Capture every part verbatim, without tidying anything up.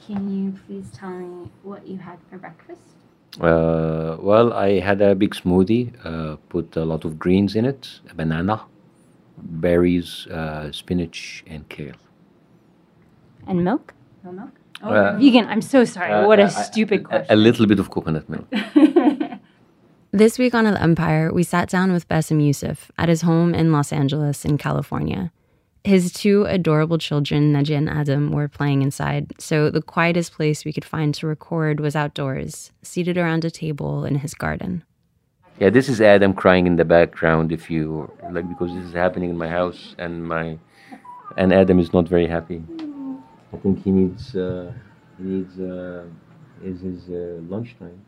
Can you please tell me what you had for breakfast? Uh, well, I had a big smoothie, uh, put a lot of greens in it, a banana, berries, uh, spinach, and kale. And milk? No milk? Oh, Uh, vegan. I'm so sorry. Uh, what a I- I- stupid a- question. A little bit of coconut milk. This week on Al Empire, we sat down with Bassem Youssef at his home in Los Angeles in California. His two adorable children, Najee and Adam, were playing inside, so the quietest place we could find to record was outdoors, seated around a table in his garden. Yeah, this is Adam crying in the background. If you like, because this is happening in my house, and my and Adam is not very happy. I think he needs uh, he needs uh, is his uh, lunchtime.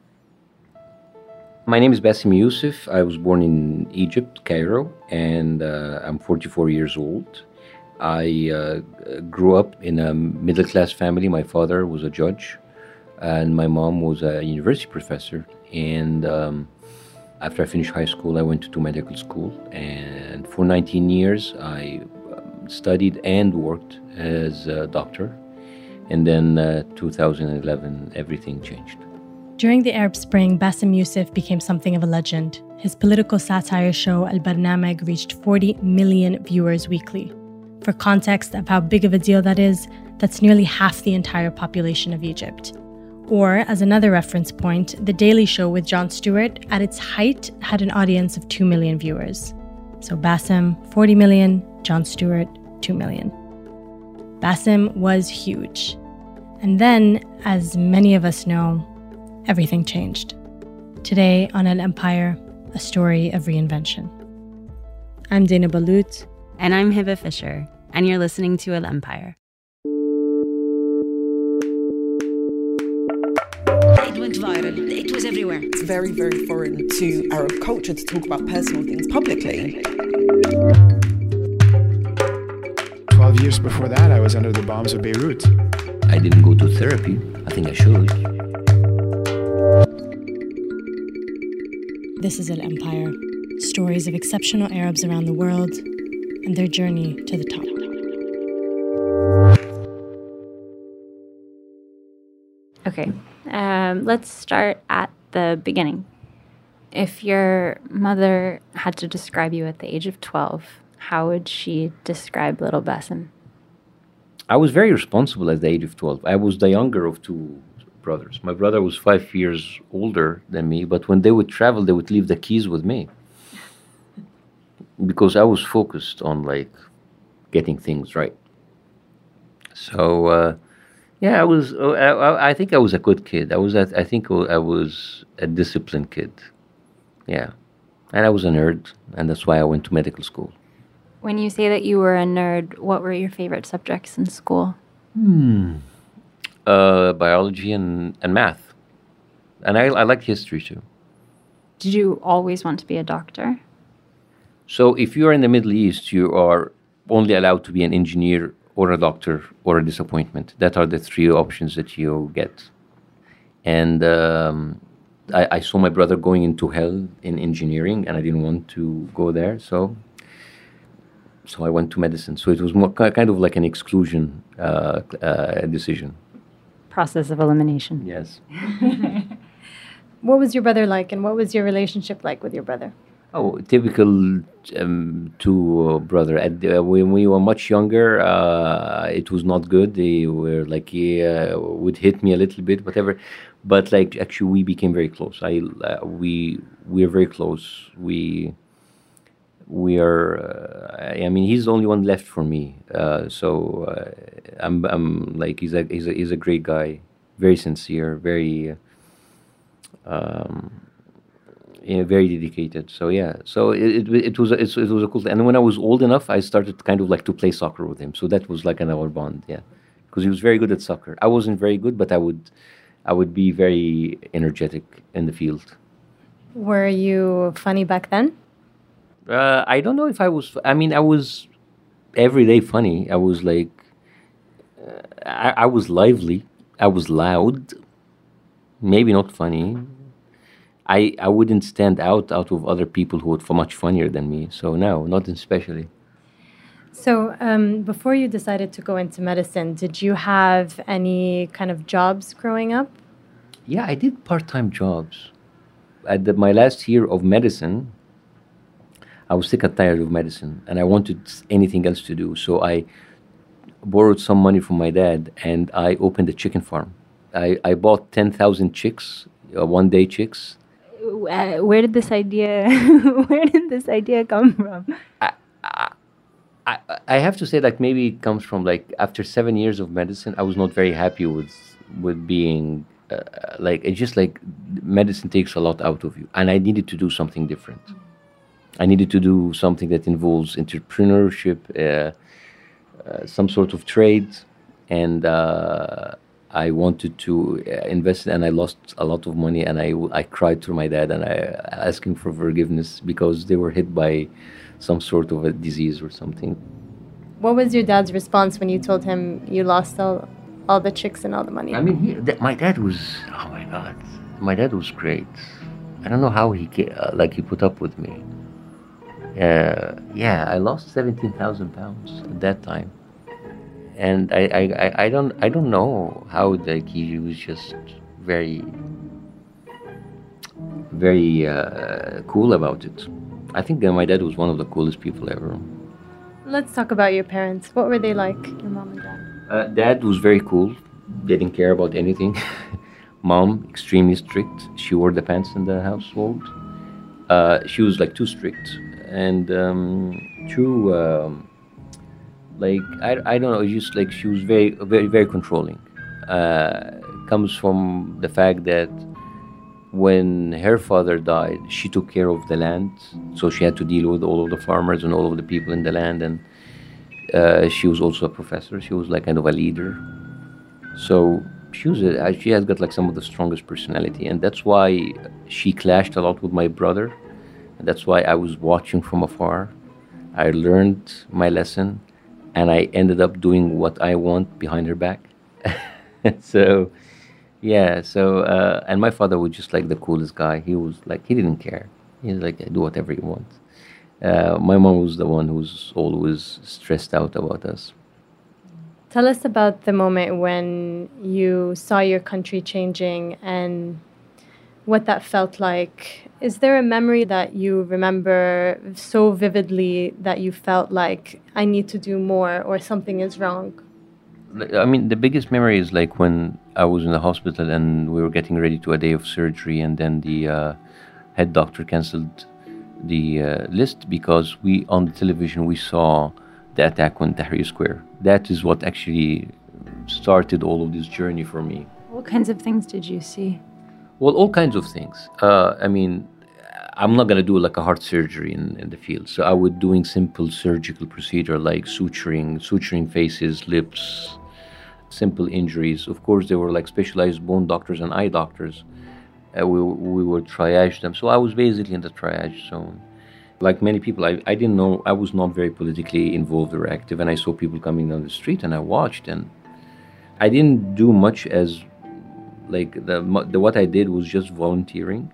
My name is Bassem Youssef. I was born in Egypt, Cairo, and uh, I'm forty-four years old. I uh, grew up in a middle-class family. My father was a judge, and my mom was a university professor. And um, after I finished high school, I went to medical school. And for nineteen years, I um, studied and worked as a doctor. And then uh, two thousand eleven, everything changed. During the Arab Spring, Bassem Youssef became something of a legend. His political satire show, Al Barnameg, reached forty million viewers weekly. For context of how big of a deal that is, that's nearly half the entire population of Egypt. Or, as another reference point, The Daily Show with Jon Stewart, at its height, had an audience of two million viewers. So Bassem, forty million, Jon Stewart, two million. Bassem was huge. And then, as many of us know, everything changed. Today on Al Empire, a story of reinvention. I'm Dana Balut. And I'm Hiba Fisher, and you're listening to Al Empire. It went viral. It was everywhere. It's very, very foreign to Arab culture to talk about personal things publicly. Twelve years before that, I was under the bombs of Beirut. I didn't go to therapy. I think I should. This is Al Empire, stories of exceptional Arabs around the world and their journey to the top. Okay, um, let's start at the beginning. If your mother had to describe you at the age of twelve, how would she describe little Bassem? I was very responsible at the age of twelve. I was the younger of two brothers. My brother was five years older than me, but when they would travel, they would leave the keys with me. Because I was focused on, like, getting things right. So, uh, yeah, I was, uh, I, I think I was a good kid. I was, a, I think I was a disciplined kid. Yeah. And I was a nerd, and that's why I went to medical school. When you say that you were a nerd, what were your favorite subjects in school? Hmm. Uh, biology and, and math. And I, I liked history too. Did you always want to be a doctor? So if you are in the Middle East, you are only allowed to be an engineer or a doctor or a disappointment. That are the three options that you get. And um, I, I saw my brother going into hell in engineering, and I didn't want to go there. So so I went to medicine. So it was more kind of like an exclusion uh, uh, decision. Process of elimination. Yes. What was your brother like, and what was your relationship like with your brother? Oh, typical um, two uh, brother. At the, when we were much younger, uh, it was not good. They were like he uh, would hit me a little bit, whatever. But like actually, we became very close. I uh, we we are very close. We we are. Uh, I mean, he's the only one left for me. Uh, so uh, I'm I'm like he's a he's a he's a great guy, very sincere, very. Um, Yeah, very dedicated. So yeah, so it it, it was a, it, it was a cool thing. And when I was old enough, I started kind of like to play soccer with him. So that was like another bond. Yeah, because he was very good at soccer. I wasn't very good, but I would I would be very energetic in the field. Were you funny back then? Uh, I don't know if I was. I mean, I was everyday funny. I was like, uh, I, I was lively. I was loud. Maybe not funny. I, I wouldn't stand out out of other people who were much funnier than me. So no, not especially. So, um, before you decided to go into medicine, did you have any kind of jobs growing up? Yeah, I did part-time jobs. At the, my last year of medicine, I was sick and tired of medicine, and I wanted anything else to do. So I borrowed some money from my dad, and I opened a chicken farm. I, I bought ten thousand chicks, uh, one-day chicks. Uh, where did this idea? Where did this idea come from? I, I, I have to say, like, maybe it comes from, like, after seven years of medicine, I was not very happy with with being uh, like, it's just like medicine takes a lot out of you, and I needed to do something different. I needed to do something that involves entrepreneurship, uh, uh, some sort of trade, and uh, I wanted to uh, invest, and I lost a lot of money, and I, I cried to my dad, and I asked him for forgiveness because they were hit by some sort of a disease or something. What was your dad's response when you told him you lost all, all the chicks and all the money? I mean, he, that, my dad was, oh my God, my dad was great. I don't know how he, uh, like, he put up with me. Uh, yeah, I lost seventeen thousand pounds at that time. And I, I, I, I don't I don't know how, like, he was just very, very uh, cool about it. I think that my dad was one of the coolest people ever. Let's talk about your parents. What were they like, your mom and dad? Uh, dad was very cool. They didn't care about anything. Mom, extremely strict. She wore the pants in the household. Uh, she was, like, too strict. And um, too... Um, Like, I, I don't know, it's just like she was very, very, very controlling. Uh, comes from the fact that when her father died, she took care of the land. So she had to deal with all of the farmers and all of the people in the land. And uh, she was also a professor. She was like kind of a leader. So she was a, she has got like some of the strongest personality. And that's why she clashed a lot with my brother. And that's why I was watching from afar. I learned my lesson. And I ended up doing what I want behind her back. So, yeah, so, uh, and my father was just like the coolest guy. He was like, he didn't care. He was like, do whatever you want. Uh, my mom was the one who was always stressed out about us. Tell us about the moment when you saw your country changing and what that felt like. Is there a memory that you remember so vividly that you felt like, I need to do more or something is wrong? I mean, the biggest memory is like when I was in the hospital and we were getting ready to a day of surgery, and then the uh, head doctor canceled the uh, list because we, on the television, we saw the attack on Tahrir Square. That is what actually started all of this journey for me. What kinds of things did you see? Well, all kinds of things. Uh, I mean, I'm not going to do like a heart surgery in, in the field. So I was doing simple surgical procedure like suturing, suturing faces, lips, simple injuries. Of course, there were like specialized bone doctors and eye doctors. Uh, we, we would triage them. So I was basically in the triage zone. Like many people, I, I didn't know, I was not very politically involved or active. And I saw people coming down the street and I watched, and I didn't do much as like the, the what I did was just volunteering,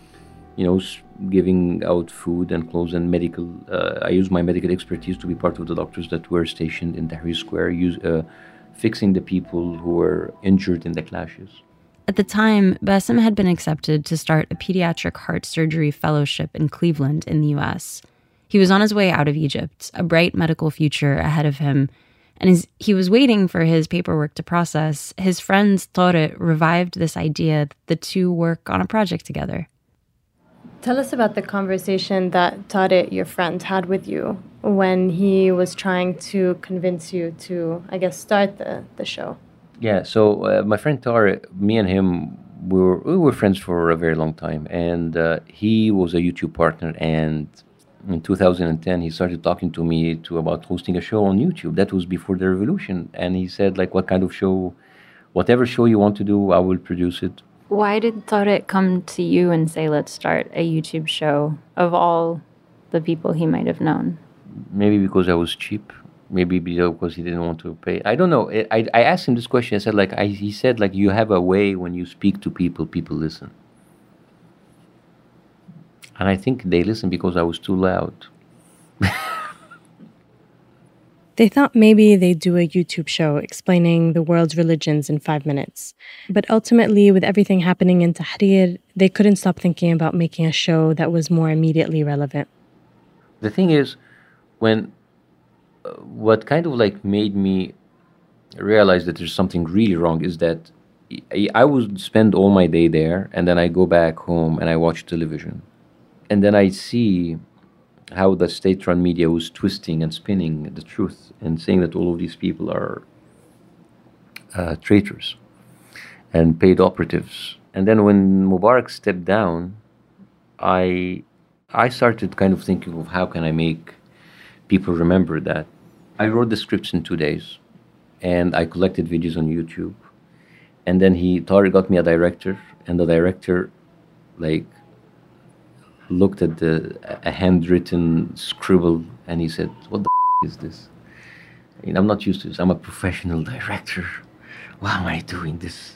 you know, giving out food and clothes and medical. Uh, I used my medical expertise to be part of the doctors that were stationed in Tahrir Square, use, uh, fixing the people who were injured in the clashes. At the time, Bassem had been accepted to start a pediatric heart surgery fellowship in Cleveland in the U S. He was on his way out of Egypt, a bright medical future ahead of him. And as he was waiting for his paperwork to process, his friends Tariq revived this idea that the two work on a project together. Tell us about the conversation that Tariq, your friend, had with you when he was trying to convince you to, I guess, start the, the show. Yeah, so uh, my friend Tariq, me and him, we were, we were friends for a very long time. And uh, he was a YouTube partner, and in two thousand ten, he started talking to me to about hosting a show on YouTube. That was before the revolution. And he said, like, what kind of show, whatever show you want to do, I will produce it. Why did Tariq come to you and say, let's start a YouTube show of all the people he might have known? Maybe because I was cheap. Maybe because he didn't want to pay. I don't know. I, I asked him this question. I said, like, I, he said, like, you have a way when you speak to people, people listen. And I think they listened because I was too loud. They thought maybe they'd do a YouTube show explaining the world's religions in five minutes. But ultimately, with everything happening in Tahrir, they couldn't stop thinking about making a show that was more immediately relevant. The thing is, when uh, what kind of like made me realize that there's something really wrong is that I, I would spend all my day there, and then I go back home and I watch television. And then I see how the state-run media was twisting and spinning the truth and saying that all of these people are uh, traitors and paid operatives. And then when Mubarak stepped down, I I started kind of thinking of how can I make people remember that. I wrote the scripts in two days, and I collected videos on YouTube. And then he, Tariq got me a director, and the director, like, looked at the a handwritten scribble, and he said, "What the f- is this? I mean, I'm not used to this. I'm a professional director. Why am I doing this?"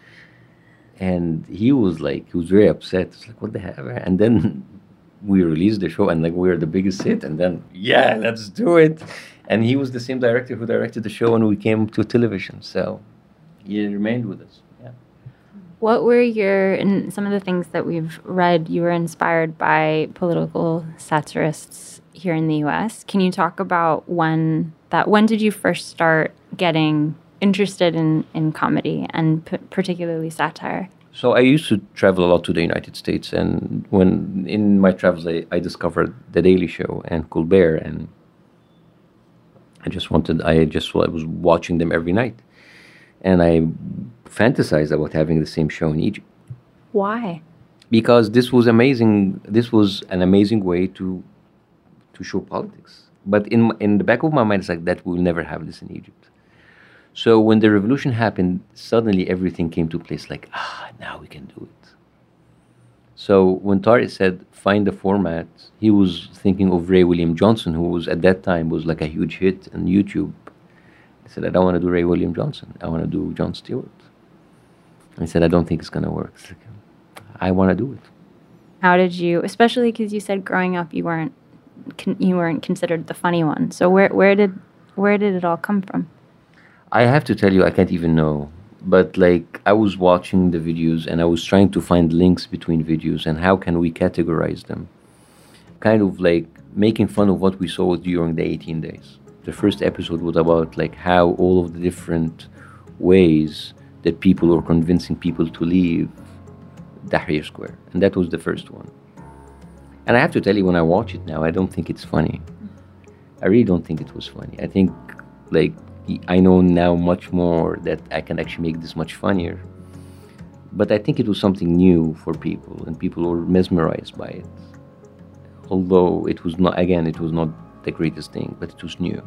And he was like, he was very upset. It's like, what the hell? And then we released the show, and like we were the biggest hit. And then, yeah, let's do it. And he was the same director who directed the show when we came to television. So he remained with us. Yeah. What were your, in some of the things that we've read, you were inspired by political satirists here in the U S. Can you talk about when that, when did you first start getting interested in, in comedy and p- particularly satire? So I used to travel a lot to the United States, and when in my travels I, I discovered The Daily Show and Colbert, and I just wanted, I just I was watching them every night, and I fantasized about having the same show in Egypt. Why? Because this was amazing. This was an amazing way to to show politics. But in in the back of my mind, it's like that we'll never have this in Egypt. So when the revolution happened, suddenly everything came to place. Like, ah, now we can do it. So when Tariq said find the format, he was thinking of Ray William Johnson, who was at that time was like a huge hit on YouTube. I said, I don't want to do Ray William Johnson. I want to do Jon Stewart. I said, I don't think it's going to work. Like, I want to do it. How did you, especially because you said growing up you weren't con- you weren't considered the funny one. So where where did where did it all come from? I have to tell you, I can't even know. But like, I was watching the videos and I was trying to find links between videos and how can we categorize them. Kind of like making fun of what we saw during the eighteen days. The first episode was about like how all of the different ways that people were convincing people to leave Tahrir Square. And that was the first one. And I have to tell you, when I watch it now, I don't think it's funny. I really don't think it was funny. I think like, I know now much more that I can actually make this much funnier. But I think it was something new for people, and people were mesmerized by it. Although it was not, again, it was not the greatest thing, but it was new.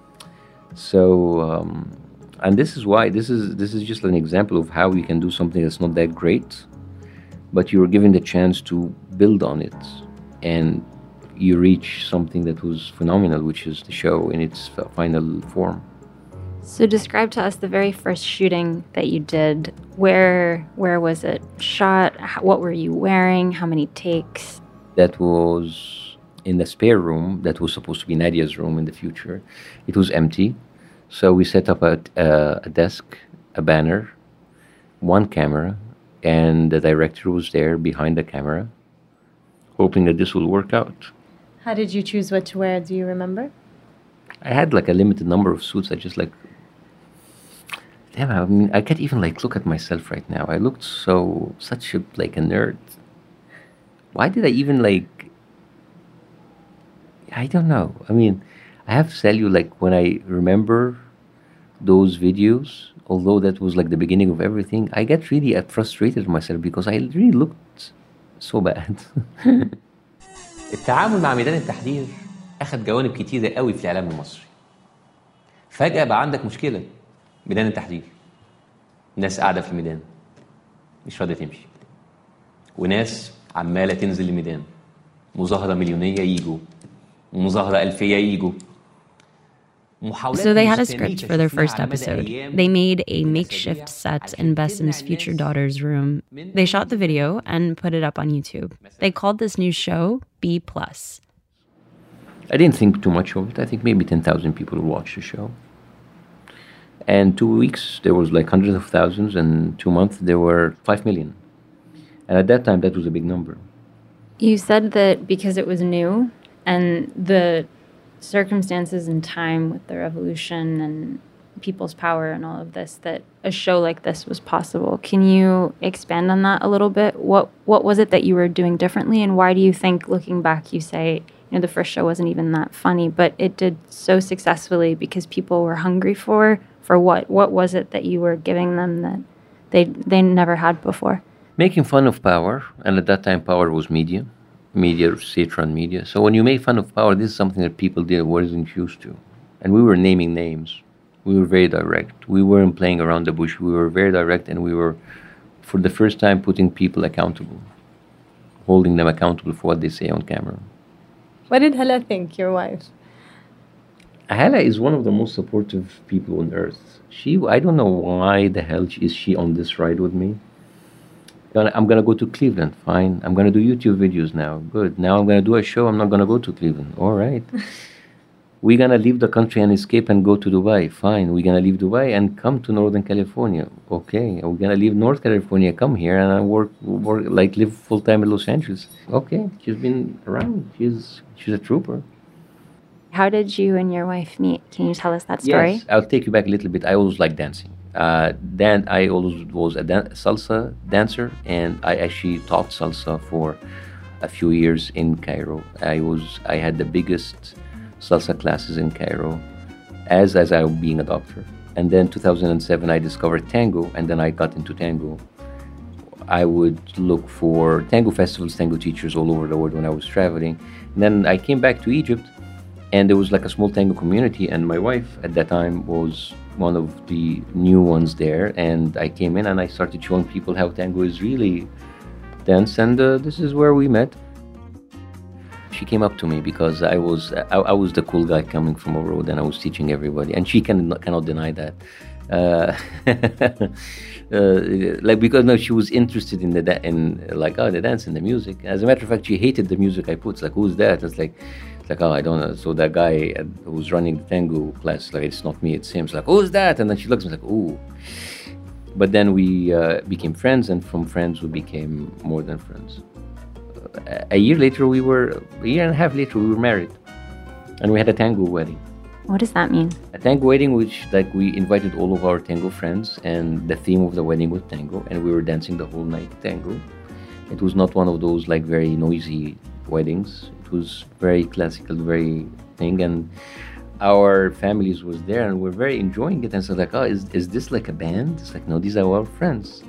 So, um, and this is why, this is this is just an example of how we can do something that's not that great, but you're given the chance to build on it, and you reach something that was phenomenal, which is the show in its final form. So describe to us the very first shooting that you did. Where where was it shot? How, what were you wearing? How many takes? That was in the spare room that was supposed to be Nadia's room in the future. It was empty. So we set up a, a, a desk, a banner, one camera, and the director was there behind the camera, hoping that this will work out. How did you choose what to wear? Do you remember? I had like a limited number of suits. I just like, damn, I mean, I can't even like look at myself right now. I looked so, such a, like a nerd. Why did I even like, I don't know. I mean, I have to tell you, like, when I remember those videos, although that was like the beginning of everything, I get really uh, frustrated with myself because I really looked so bad. التعامل مع ميدان التحرير أخذ جوانب كتيرة قوي في الإعلام المصري. فجأة بقى عندك مشكلة ميدان التحرير. ناس قاعدة في الميدان مش راضية تمشي. وناس عمالة تنزل الميدان. مظاهرة مليونية ييجوا. ومظاهرة ألفية ييجوا. So they had a script for their first episode. They made a makeshift set in Bessem's future daughter's room. They shot the video and put it up on YouTube. They called this new show B plus. I didn't think too much of it. I think maybe ten thousand people watched the show. And two weeks, there was like hundreds of thousands, and two months, there were five million. And at that time, that was a big number. You said that because it was new and the circumstances and time with the revolution and people's power and all of this, that a show like this was possible. Can you expand on that a little bit? What what was it that you were doing differently, and why do you think, looking back, you say, you know, the first show wasn't even that funny, but it did so successfully because people were hungry for for what? What was it that you were giving them that they they never had before? Making fun of power, and at that time, power was media, media, state-run media. So when you make fun of power, this is something that people did wasn't used to, and we were naming names. We were very direct. We weren't playing around the bush. We were very direct, and we were, for the first time, putting people accountable, holding them accountable for what they say on camera. What did Hala think, your wife? Hala is one of the most supportive people on earth. She, I don't know why the hell is she on this ride with me. I'm going to go to Cleveland. Fine. I'm going to do YouTube videos now. Good. Now I'm going to do a show. I'm not going to go to Cleveland. All right. We're going to leave the country and escape and go to Dubai. Fine. We're going to leave Dubai and come to Northern California. Okay. We're going to leave North California, come here and work, work like live full-time in Los Angeles. Okay. She's been around. She's, she's a trooper. How did you and your wife meet? Can you tell us that story? Yes. I'll take you back a little bit. I always liked dancing. Uh, then I always was a dan- salsa dancer, and I actually taught salsa for a few years in Cairo. I was I had the biggest salsa classes in Cairo, as as I was being a doctor. And then two thousand seven, I discovered tango, and then I got into tango. I would look for tango festivals, tango teachers all over the world when I was traveling. And then I came back to Egypt, and there was like a small tango community, and my wife at that time was one of the new ones there, and I came in and I started showing people how tango is really danced, and uh, this is where we met. She came up to me because I was I, I was the cool guy coming from abroad, and I was teaching everybody, and she can, cannot deny that. Uh, uh, like because no, she was interested in the da- in like oh the dance and the music. As a matter of fact, she hated the music I put. It's like, who's that? It's like. Like, oh, I don't know. So that guy who was running the tango class, like, it's not me, it's him. It's like, who's that? And then she looks at me like, ooh. But then we uh, became friends, and from friends we became more than friends. Uh, a year later, we were, a year and a half later, we were married. And we had a tango wedding. What does that mean? A tango wedding, which, like, we invited all of our tango friends, and the theme of the wedding was tango, and we were dancing the whole night tango. It was not one of those, like, very noisy weddings. It was very classical, very thing, and our families was there, and we're very enjoying it. And so like, oh, is is this like a band? It's like, no, these are our friends.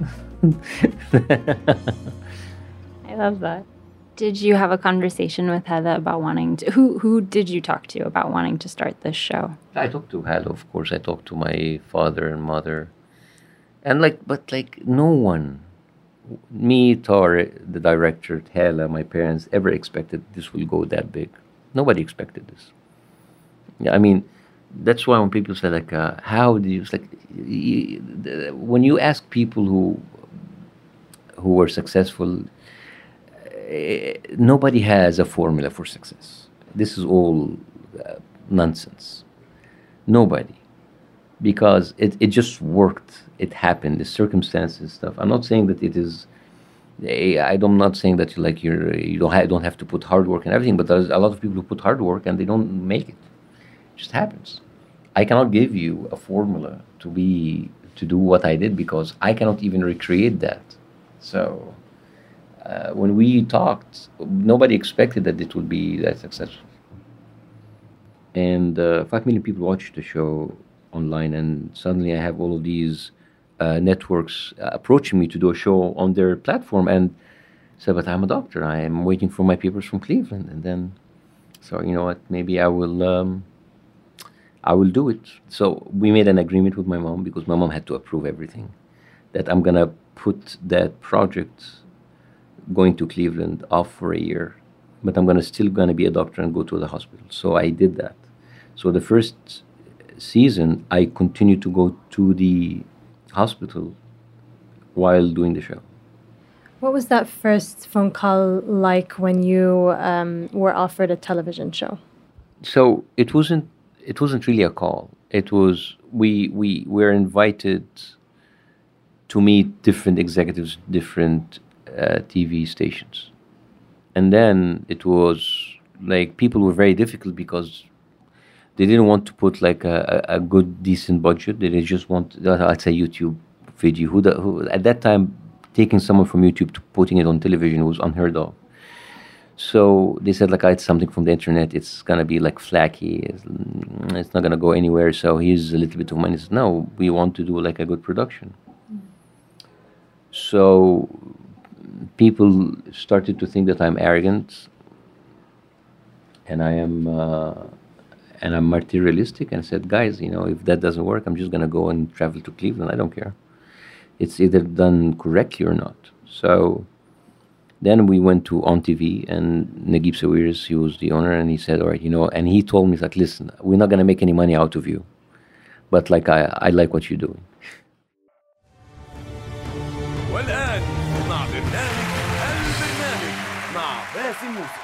I love that. Did you have a conversation with Hala about wanting to? Who who did you talk to about wanting to start this show? I talked to Hala, of course. I talked to my father and mother, and like, but like, no one. Me, Tar, the director, Hala, my parents, ever expected this will go that big. Nobody expected this. Yeah, I mean, that's why when people say like, uh, how do you, it's like, you, the, when you ask people who who were successful, uh, nobody has a formula for success. This is all uh, nonsense. Nobody. Because it, it just worked. It happened. The circumstances, stuff. I'm not saying that it is. I'm not saying that you like you're you don't have, don't have to put hard work and everything. But there's a lot of people who put hard work and they don't make it. It just happens. I cannot give you a formula to be to do what I did because I cannot even recreate that. So uh, when we talked, nobody expected that it would be that successful. And uh, five million people watched the show online, and suddenly I have all of these uh, networks uh, approaching me to do a show on their platform, and said, but I'm a doctor, I am waiting for my papers from Cleveland. And then, so you know what, maybe I will um, I will do it. So we made an agreement with my mom, because my mom had to approve everything, that I'm gonna put that project going to Cleveland off for a year, but I'm gonna still gonna be a doctor and go to the hospital. So I did that. So the first season, I continued to go to the hospital while doing the show. What was that first phone call like when you um, were offered a television show? so it wasn't it wasn't really a call. It was we we were invited to meet different executives, different uh, T V stations, and then it was like people were very difficult because they didn't want to put like a, a a good decent budget. They just want I'd say YouTube video. Who, the, who at that time taking someone from YouTube to putting it on television was unheard of. So they said like, oh, it's something from the internet. It's gonna be like flaky. It's, it's not gonna go anywhere. So here's a little bit of money. He said, no, we want to do like a good production. So people started to think that I'm arrogant, and I am, uh, and I'm materialistic. And said, guys, you know, if that doesn't work, I'm just gonna go and travel to Cleveland. I don't care. It's either done correctly or not. So. Then we went to On T V, and Naguib Sawiris, he was the owner, and he said, all right, you know, and he told me, like, listen, we're not going to make any money out of you, but like, I, I like what you're doing. والآن مع برنامج البرنامج مع باسم يوسف.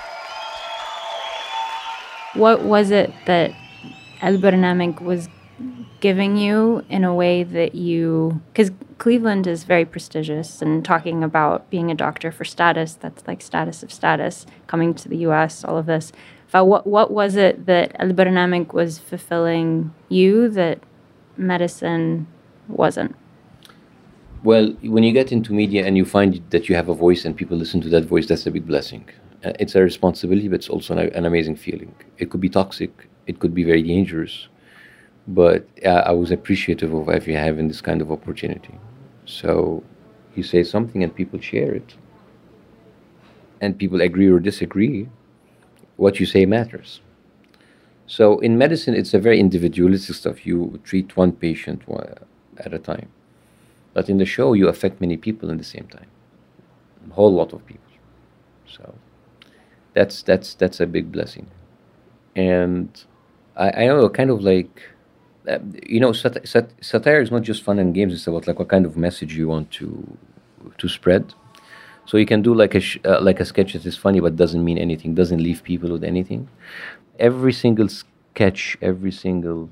What was it that El Barnameg was giving you in a way that you, because Cleveland is very prestigious, and talking about being a doctor for status, that's like status of status, coming to the U S, all of this. But what, what was it that El Barnameg was fulfilling you that medicine wasn't? Well, when you get into media and you find that you have a voice and people listen to that voice, that's a big blessing. Uh, it's a responsibility, but it's also an, an amazing feeling. It could be toxic, it could be very dangerous. But uh, I was appreciative of if you're having this kind of opportunity. So you say something and people share it. And people agree or disagree. What you say matters. So in medicine, it's a very individualistic stuff. You treat one patient at a time. But in the show, you affect many people at the same time. A whole lot of people. So that's that's that's a big blessing. And I, I know kind of like... Uh, you know, sat- sat- satire is not just fun and games. It's about like what kind of message you want to to spread. So you can do like a sh- uh, like a sketch that is funny but doesn't mean anything, doesn't leave people with anything. Every single sketch, every single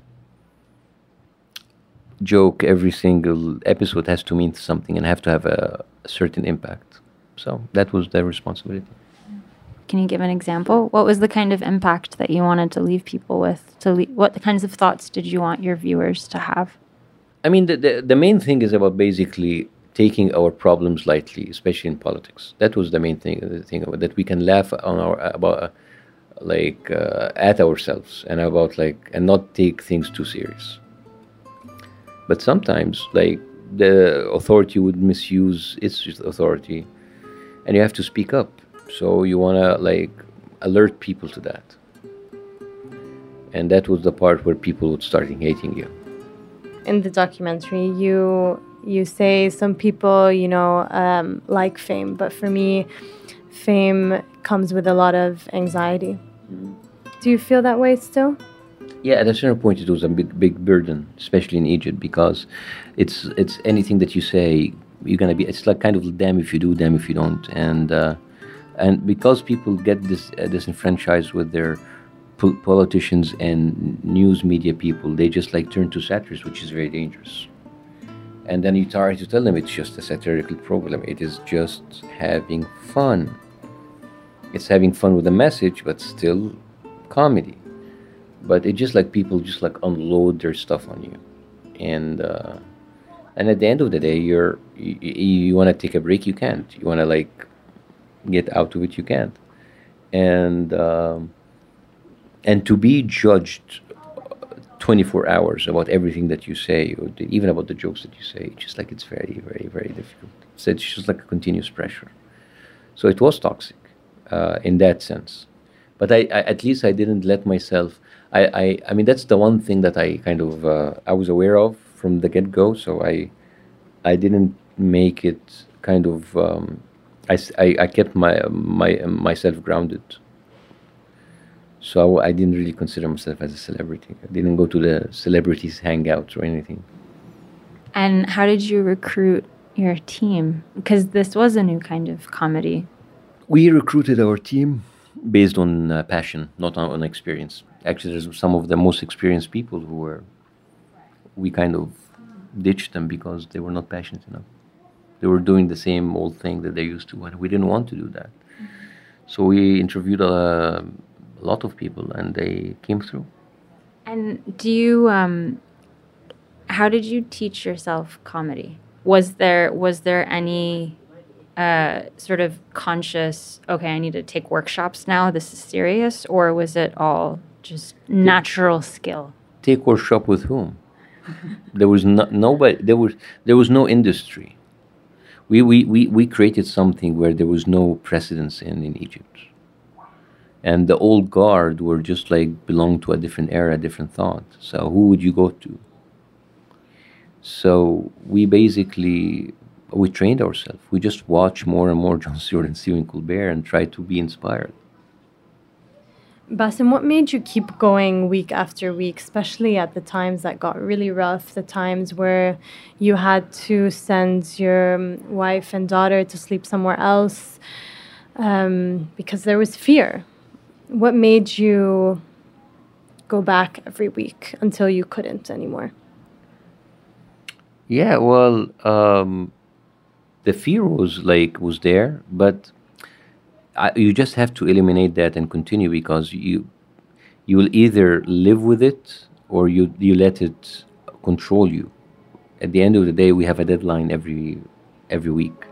joke, every single episode has to mean something and have to have a, a certain impact. So that was their responsibility. Can you give an example? What was the kind of impact that you wanted to leave people with? To le- what the kinds of thoughts did you want your viewers to have? I mean, the, the the main thing is about basically taking our problems lightly, especially in politics. That was the main thing. The thing about, that we can laugh on our about uh, like uh, at ourselves and about like and not take things too serious. But sometimes, like the authority would misuse its authority, and you have to speak up. So you want to like alert people to that. And that was the part where people would start hating you. In the documentary, you you say some people, you know, um, like fame. But for me, fame comes with a lot of anxiety. Mm. Do you feel that way still? Yeah, at a certain point it was a big, big burden, especially in Egypt, because it's it's anything that you say, you're going to be, it's like kind of damn if you do, damn if you don't. And... Uh, And because people get this uh, disenfranchised with their po- politicians and news media people, they just like turn to satires, which is very dangerous. And then you try to tell them it's just a satirical program. It is just having fun. It's having fun with a message, but still comedy. But it's just like people just like unload their stuff on you. And uh, and at the end of the day, you're you, you want to take a break, you can't. You want to like get out of it, you can't. And um, and to be judged twenty-four hours about everything that you say, or even about the jokes that you say, just like it's very, very, very difficult. So it's just like a continuous pressure. So it was toxic uh, in that sense. But I, I, at least I didn't let myself. I, I, I mean, that's the one thing that I kind of uh, I was aware of from the get-go. So I, I didn't make it kind of. Um, I, I, I kept my my myself grounded. So I, I didn't really consider myself as a celebrity. I didn't go to the celebrities' hangouts or anything. And how did you recruit your team? Because this was a new kind of comedy. We recruited our team based on uh, passion, not on, on experience. Actually, there's some of the most experienced people who were, we kind of ditched them because they were not passionate enough. They were doing the same old thing that they used to, and we didn't want to do that. Mm-hmm. So we interviewed a, a lot of people, and they came through. And do you, um, how did you teach yourself comedy? Was there was there any uh, sort of conscious, okay, I need to take workshops now, this is serious, or was it all just natural skill? Take workshop with whom? There was no, nobody. There was there was no industry. We, we we we created something where there was no precedence in in Egypt, and the old guard were just like belonged to a different era, a different thought. So who would you go to? So we basically we trained ourselves. We just watched more and more Jon Stewart and Stephen Colbert and tried to be inspired. Bassem, what made you keep going week after week, especially at the times that got really rough, the times where you had to send your um, wife and daughter to sleep somewhere else um, because there was fear? What made you go back every week until you couldn't anymore? Yeah, well, um, the fear was like was there, but I, you just have to eliminate that and continue, because you you will either live with it or you you let it control you. At the end of the day, we have a deadline every every week.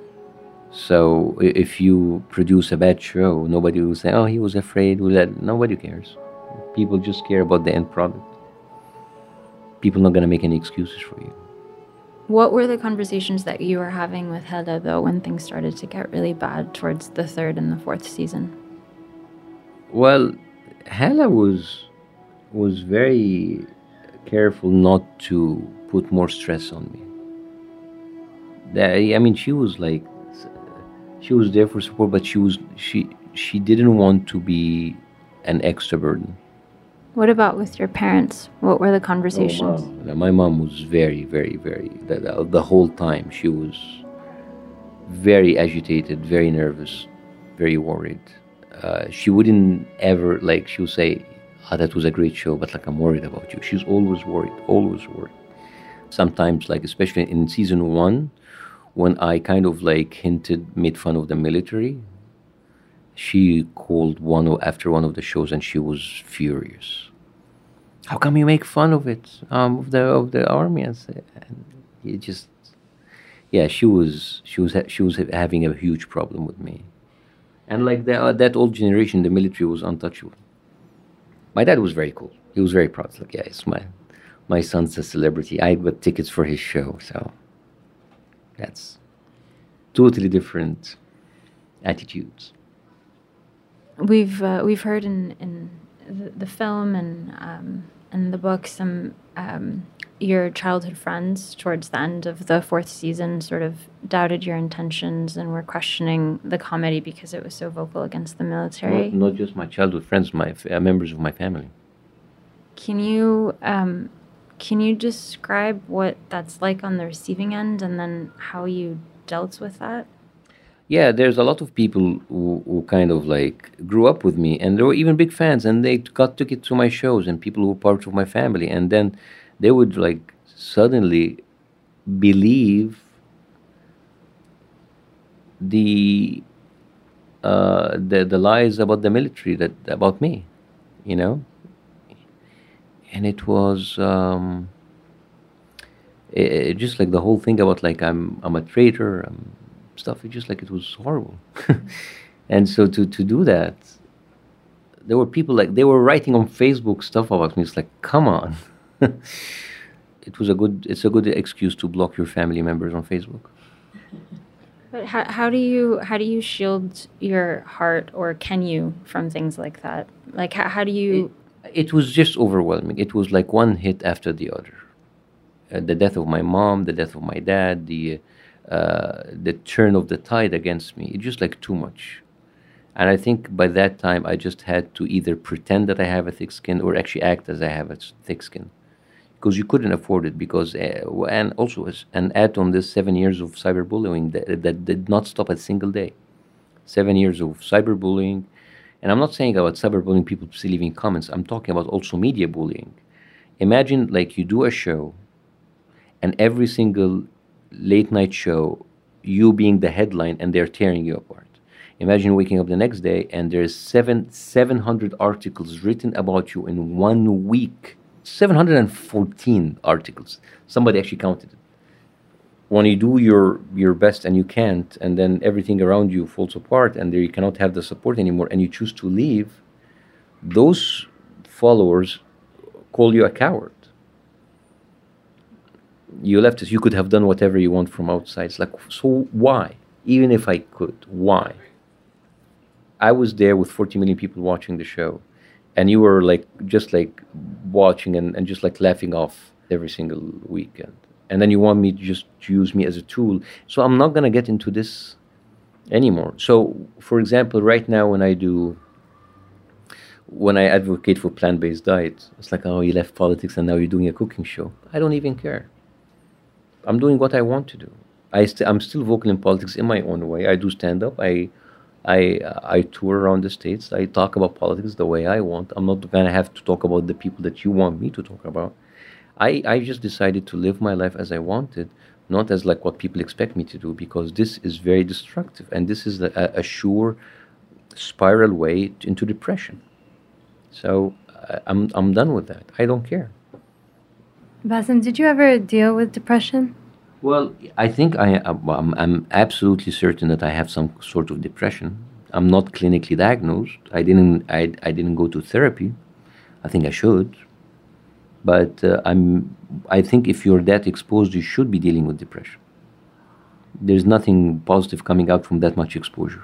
So if you produce a bad show, nobody will say, "Oh, he was afraid." Nobody cares. People just care about the end product. People are not going to make any excuses for you. What were the conversations that you were having with Hala, though, when things started to get really bad towards the third and the fourth season? Well, Hala was was very careful not to put more stress on me. That, I mean, she was like, she was there for support, but she was she she didn't want to be an extra burden. What about with your parents? What were the conversations? Oh, wow. My mom was very, very, very, the, the, the whole time she was very agitated, very nervous, very worried. Uh, she wouldn't ever, like, she would say, "Ah, that was a great show, but like, I'm worried about you." She's always worried, always worried. Sometimes, like, especially in season one, when I kind of like hinted, made fun of the military, she called one of, after one of the shows, and she was furious. "How come you make fun of it, um, of the of the army?" And it just, yeah, she was she was she was having a huge problem with me, and like that uh, that old generation, the military was untouchable. My dad was very cool. He was very proud. Like, yeah, it's my my son's a celebrity. I got tickets for his show, so that's totally different attitudes. We've uh, we've heard in in the, the film and um, and the book some um, your childhood friends towards the end of the fourth season sort of doubted your intentions and were questioning the comedy because it was so vocal against the military. Not, not just my childhood friends, my uh, members of my family. Can you um, can you describe what that's like on the receiving end, and then how you dealt with that? Yeah, there's a lot of people who, who kind of like grew up with me, and they were even big fans, and they got took it to my shows, and people who were part of my family, and then they would like suddenly believe the uh, the the lies about the military, that about me, you know. And it was um, it, it just like the whole thing about like I'm I'm a traitor. I'm, stuff it just like it was horrible. And so to to do that, there were people like they were writing on Facebook stuff about me. It's like, come on. It was a good it's a good excuse to block your family members on Facebook. But how how do you how do you shield your heart, or can you, from things like that? Like how, how do you it, it was just overwhelming. It was like one hit after the other. Uh, the death of my mom, the death of my dad, the Uh, the turn of the tide against me. It's just like too much. And I think by that time I just had to either pretend that I have a thick skin or actually act as I have a thick skin, because you couldn't afford it. Because uh, and also as, and add on this seven years of cyberbullying that, that did not stop a single day. Seven years of cyberbullying, And I'm not saying about cyberbullying, people still leaving comments. I'm talking about also media bullying. Imagine like you do a show, and every single late night show, you being the headline, and they're tearing you apart. Imagine waking up the next day and there's seven seven hundred articles written about you in one week. seven hundred fourteen articles. Somebody actually counted it. When you do your your best and you can't, and then everything around you falls apart, and there you cannot have the support anymore, and you choose to leave, those followers call you a coward. You left us. You could have done whatever you want from outside. It's like, so why? Even if I could, why? I was there with forty million people watching the show, and you were like just like watching and, and just like laughing off every single weekend. And then you want me to just use me as a tool. So I'm not going to get into this anymore. So, for example, right now when I do, when I advocate for plant-based diet, it's like, oh, you left politics and now you're doing a cooking show. I don't even care. I'm doing what I want to do. I st- I'm still vocal in politics in my own way. I do stand-up. I, I, uh, I tour around the States. I talk about politics the way I want. I'm not going to have to talk about the people that you want me to talk about. I, I just decided to live my life as I wanted, not as like what people expect me to do, because this is very destructive, and this is a, a sure spiral way into depression. So uh, I'm I'm done with that. I don't care. Bassem, did you ever deal with depression? Well, I think I I'm, I'm absolutely certain that I have some sort of depression. I'm not clinically diagnosed. I didn't I I didn't go to therapy. I think I should. But uh, I'm. I think if you're that exposed, you should be dealing with depression. There's nothing positive coming out from that much exposure.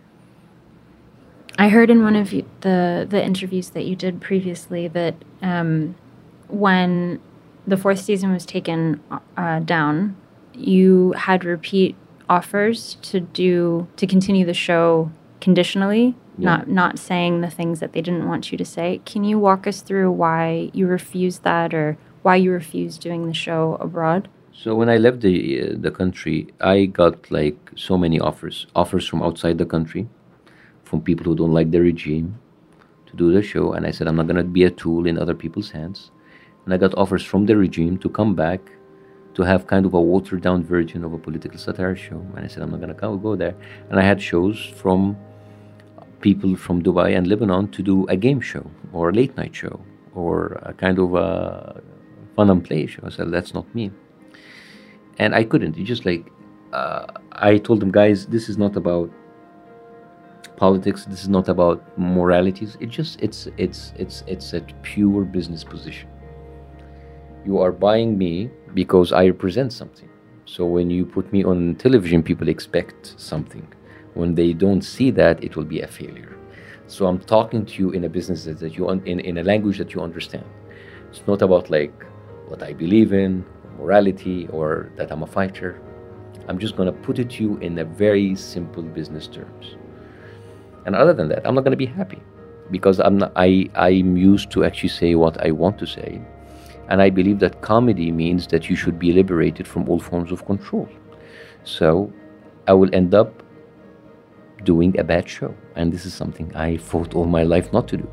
I heard in one of you, the the interviews that you did previously that um, when the fourth season was taken uh, down, you had repeat offers to do to continue the show conditionally. Yeah. Not not saying the things that they didn't want you to say. Can you walk us through why you refused that, or why you refused doing the show abroad? So when I left the uh, the country, I got like so many offers, offers from outside the country, from people who don't like the regime, to do the show. And I said, I'm not going to be a tool in other people's hands. And I got offers from the regime to come back, to have kind of a watered down version of a political satire show. And I said, I'm not going to go there. And I had shows from people from Dubai and Lebanon to do a game show or a late night show or a kind of a fun and play show. I said, that's not me. And I couldn't. It's just like, uh, I told them, guys, this is not about politics. This is not about moralities. It just, it's, it's, it's, it's a pure business position. You are buying me because I represent something. So when you put me on television, people expect something. When they don't see that, it will be a failure. So I'm talking to you in a business that, that you un- in, in a language that you understand. It's not about like what I believe in, morality, or that I'm a fighter. I'm just going to put it to you in a very simple business terms. And other than that, I'm not going to be happy because I'm not, I I'm used to actually say what I want to say, and I believe that comedy means that you should be liberated from all forms of control. So I will end up doing a bad show, and this is something I fought all my life not to do.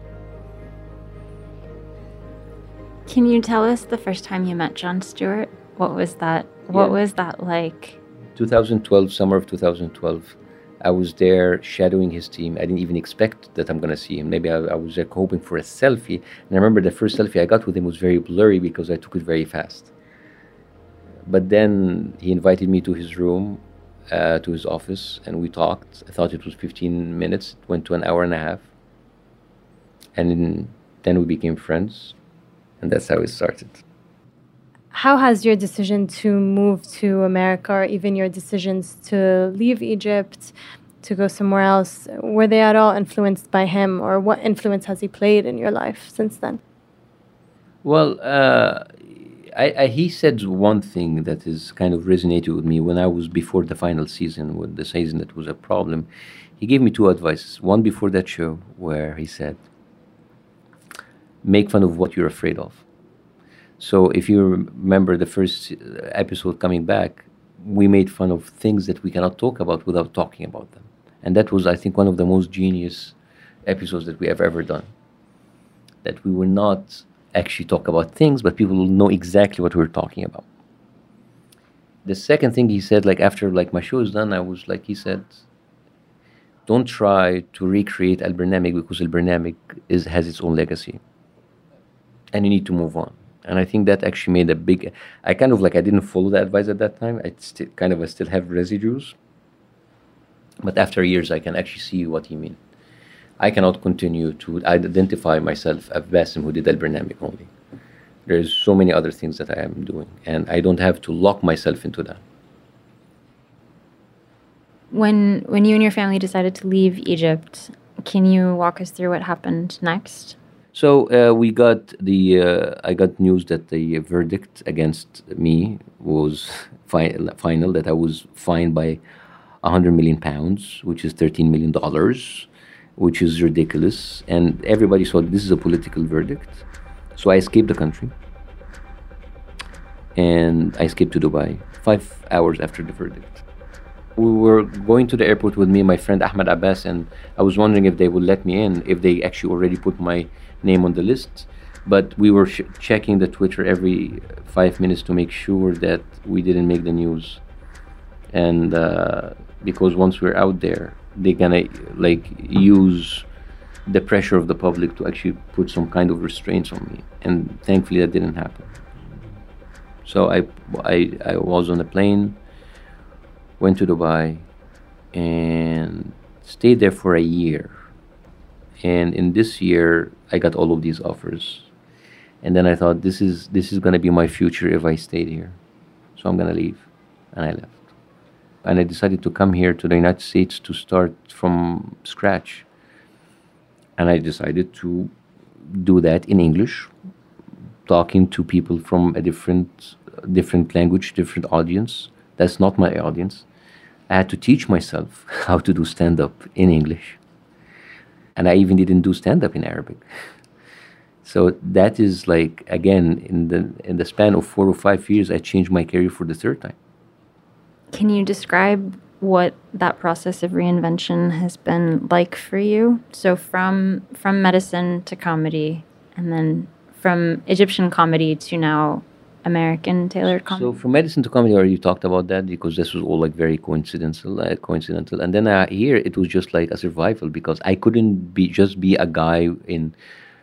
Can you tell us the first time you met Jon Stewart? What was that? What Yeah. was that like? twenty twelve, summer of twenty twelve, I was there shadowing his team. I didn't even expect that I'm going to see him. Maybe I, I was like hoping for a selfie. And I remember the first selfie I got with him was very blurry because I took it very fast. But then he invited me to his room, uh, to his office, and we talked. I thought it was fifteen minutes. It went to an hour and a half. And then, then we became friends. And that's how it started. How has your decision to move to America, or even your decisions to leave Egypt, to go somewhere else, were they at all influenced by him, or what influence has he played in your life since then? Well, uh, I, I, he said one thing that is kind of resonated with me when I was before the final season, with the season that was a problem. He gave me two advices. One before that show, where he said, make fun of what you're afraid of. So if you remember the first episode coming back, we made fun of things that we cannot talk about without talking about them. And that was, I think, one of the most genius episodes that we have ever done. That we will not actually talk about things, but people will know exactly what we're talking about. The second thing he said, like after like my show is done, I was like, he said, don't try to recreate Al Barnamij because Al Barnamij is has its own legacy, and you need to move on. And I think that actually made a big. I kind of like I didn't follow the advice at that time. I still kind of I still have residues, but after years I can actually see what he meant. I cannot continue to identify myself as Bassem who did Al Barnamij only. There's so many other things that I am doing, and I don't have to lock myself into that. When when you and your family decided to leave Egypt, can you walk us through what happened next? So uh, we got the uh, I got news that the verdict against me was fi- final. That I was fined by a hundred million pounds, which is thirteen million dollars, which is ridiculous. And everybody saw this is a political verdict. So I escaped the country, and I escaped to Dubai five hours after the verdict. We were going to the airport with me and my friend Ahmed Abbas, and I was wondering if they would let me in, if they actually already put my name on the list. But we were sh- checking the Twitter every five minutes to make sure that we didn't make the news. And uh, because once we're out there, they're gonna like use the pressure of the public to actually put some kind of restraints on me. And thankfully that didn't happen. So I, I, I was on a plane, went to Dubai, and stayed there for a year. And in this year, I got all of these offers. And then I thought, this is this is going to be my future if I stayed here. So I'm going to leave. And I left. And I decided to come here to the United States to start from scratch. And I decided to do that in English, talking to people from a different different language, different audience. That's not my audience. I had to teach myself how to do stand-up in English. And I even didn't do stand-up in Arabic. So that is like, again, in the in the span of four or five years, I changed my career for the third time. Can you describe what that process of reinvention has been like for you? So from from medicine to comedy, and then from Egyptian comedy to now American tailored comedy. So from medicine to comedy, I already talked about that because this was all like very coincidental, uh, coincidental. And then uh, here it was just like a survival because I couldn't be just be a guy in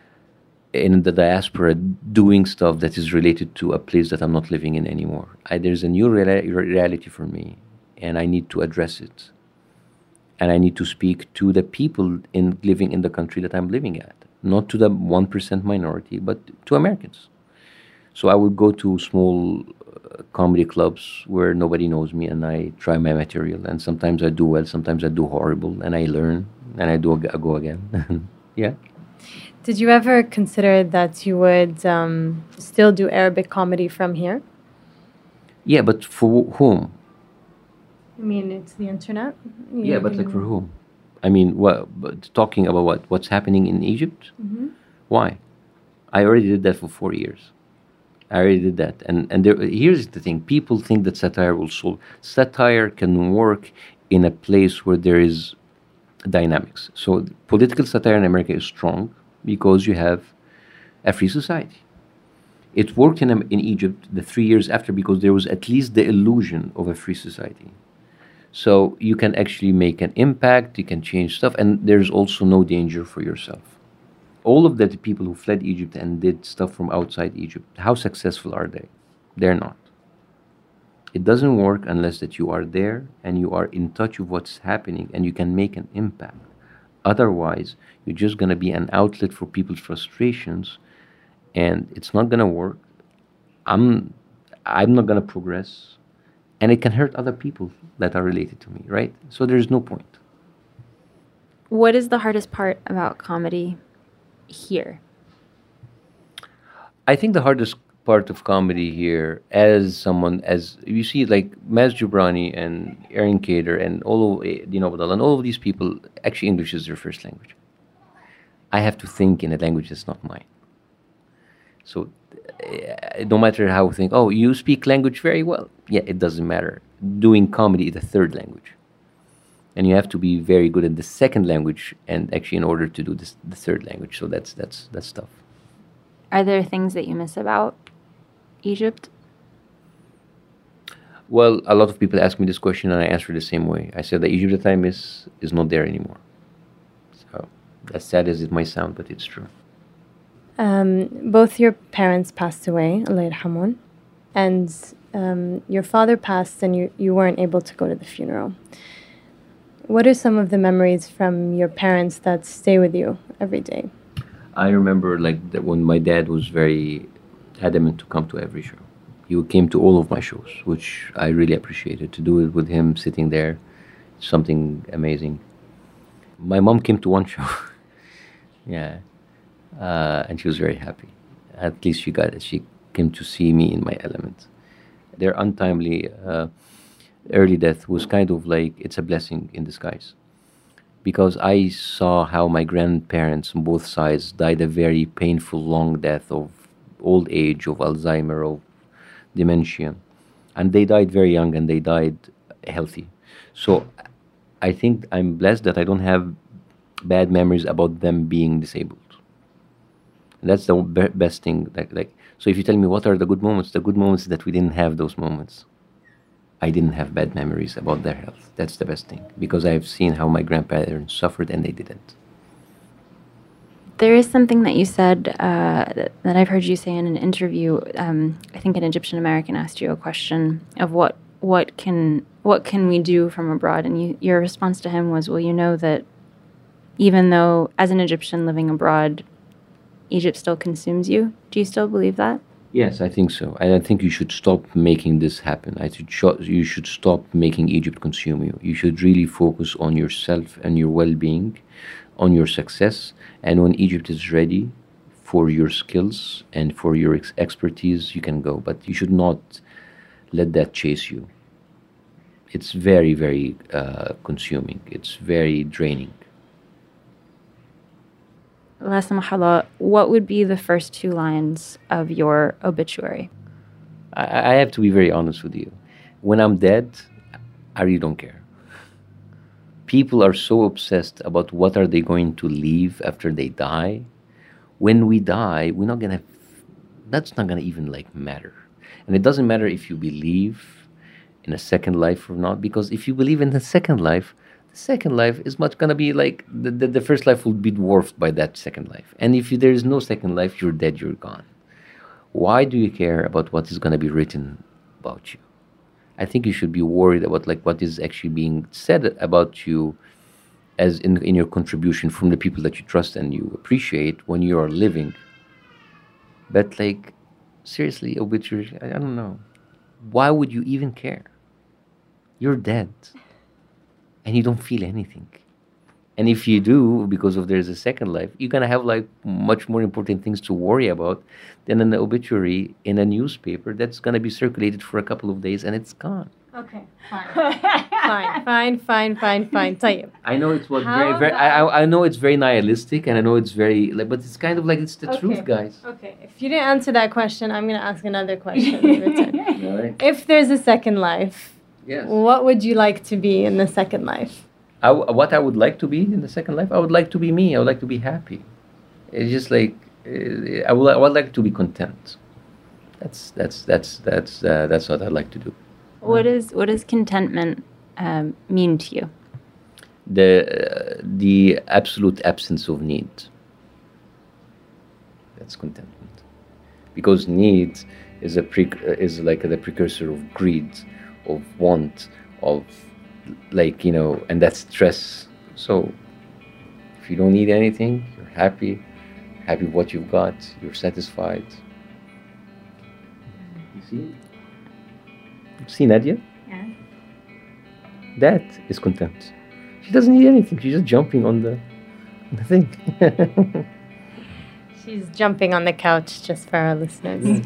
in the diaspora doing stuff that is related to a place that I'm not living in anymore. I, there's a new rea- reality for me, and I need to address it. And I need to speak to the people in living in the country that I'm living at, not to the one percent minority, but to Americans. So I would go to small uh, comedy clubs where nobody knows me, and I try my material. And sometimes I do well, sometimes I do horrible, and I learn, and I do I go again. Yeah. Did you ever consider that you would um, still do Arabic comedy from here? Yeah, but for whom? I mean, it's the internet. You Yeah, but like for whom? I mean, what? But talking about what? What's happening in Egypt? Mm-hmm. Why? I already did that for four years. I already did that. And and there, here's the thing. People think that satire will solve. Satire can work in a place where there is dynamics. So political satire in America is strong because you have a free society. It worked in, in Egypt the three years after because there was at least the illusion of a free society. So you can actually make an impact, you can change stuff, and there's also no danger for yourself. All of the people who fled Egypt and did stuff from outside Egypt, how successful are they? They're not. It doesn't work unless that you are there and you are in touch with what's happening and you can make an impact. Otherwise, you're just going to be an outlet for people's frustrations, and it's not going to work. I'm, I'm not going to progress, and it can hurt other people that are related to me, right? So there's no point. What is the hardest part about comedy here? I think the hardest part of comedy here, as someone, as you see, like Maz Jobrani and Erin Kader and all of, you know, and all of these people, actually English is their first language. I have to think in a language that's not mine. So uh, no matter how I think, oh, you speak language very well. Yeah, it doesn't matter. Doing comedy is a third language. and you have to be very good at the second language, and actually in order to do this, the third language. So that's that's that's tough. Are there things that you miss about Egypt? Well, a lot of people ask me this question, and I answer the same way. I said the Egypt that I miss is not there anymore. So, as sad as it might sound, but it's true. Um, both your parents passed away, Allah yarhamun, and um, your father passed, and you, you weren't able to go to the funeral. What are some of the memories from your parents that stay with you every day? I remember like that when my dad was very adamant to come to every show. He came to all of my shows, which I really appreciated. To do it with him sitting there, something amazing. My mom came to one show. Yeah. Uh, and she was very happy. At least she got it. She came to see me in my element. Their untimely uh, early death was kind of like, it's a blessing in disguise. Because I saw how my grandparents on both sides died a very painful, long death of old age, of Alzheimer, of dementia. And they died very young, and they died healthy. So I think I'm blessed that I don't have bad memories about them being disabled. That's the be- best thing. Like, like, so if you tell me what are the good moments, the good moments is that we didn't have those moments. I didn't have bad memories about their health. That's the best thing, because I've seen how my grandparents suffered and they didn't. There is something that you said uh, that, that I've heard you say in an interview. Um, I think an Egyptian American asked you a question of what what can what can we do from abroad, and you, your response to him was, well, you know that even though as an Egyptian living abroad, Egypt still consumes you. Do you still believe that? Yes, I think so. And I think you should stop making this happen. I should sh- you should stop making Egypt consume you. You should really focus on yourself and your well-being, on your success. And when Egypt is ready for your skills and for your ex- expertise, you can go. But you should not let that chase you. It's very, very uh, consuming. It's very draining. La samah Allah, what would be the first two lines of your obituary? I, I have to be very honest with you. When I'm dead, I really don't care. People are so obsessed about what are they going to leave after they die. When we die, we're not gonna. That's not gonna even like matter. And it doesn't matter if you believe in a second life or not, because if you believe in the second life, the second life is much gonna be like the, the, the first life will be dwarfed by that second life. And if you, there is no second life, you're dead, you're gone. Why do you care about what is gonna be written about you? I think you should be worried about like what is actually being said about you as in, in your contribution from the people that you trust and you appreciate when you are living. But like, seriously, obituary, I, I don't know. Why would you even care? You're dead. And you don't feel anything. And if you do, because of there's a second life, you're going to have like much more important things to worry about than an obituary in a newspaper that's going to be circulated for a couple of days and it's gone. Okay, fine. fine, fine, fine, fine, fine. Tayyib. I know it's what How very, very I, I I know it's very nihilistic and I know it's very, like, but it's kind of like it's the Okay. truth, guys. Okay, if you didn't answer that question, I'm going to ask another question in return. All right? If there's a second life, Yes. what would you like to be in the second life? I w- what I would like to be in the second life, I would like to be me. I would like to be happy. It's just like uh, I would. I would like to be content. That's that's that's that's uh, that's what I'd like to do. What is what does contentment um, mean to you? The uh, the absolute absence of need. That's contentment, because need is a pre- is like the precursor of greed, of want, of like, you know, and that's stress. So if you don't need anything, you're happy, happy with what you've got, you're satisfied. You see? You see Nadia? Yeah. That is content. She doesn't need anything. She's just jumping on the, on the thing. She's jumping on the couch, just for our listeners.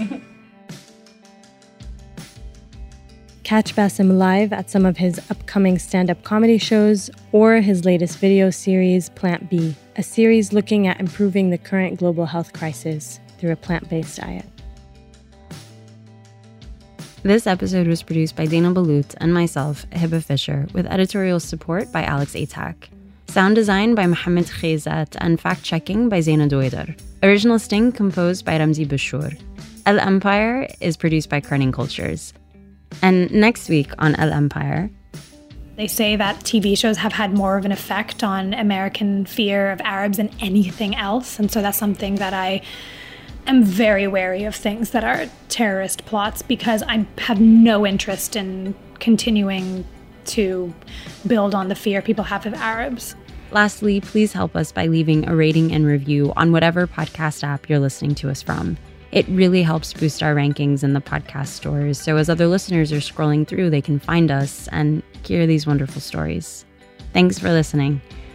Catch Bassem live at some of his upcoming stand-up comedy shows or his latest video series, Plant B, a series looking at improving the current global health crisis through a plant-based diet. This episode was produced by Dana Balut and myself, Hiba Fisher, with editorial support by Alex Atack. Sound design by Mohammed Khizat and fact-checking by Zaina Douider. Original sting composed by Ramzi Bashur. El Empire is produced by Kerning Cultures. And next week on El Empire... They say that T V shows have had more of an effect on American fear of Arabs than anything else. And so that's something that I am very wary of, things that are terrorist plots, because I have no interest in continuing to build on the fear people have of Arabs. Lastly, please help us by leaving a rating and review on whatever podcast app you're listening to us from. It really helps boost our rankings in the podcast stores, so as other listeners are scrolling through, they can find us and hear these wonderful stories. Thanks for listening.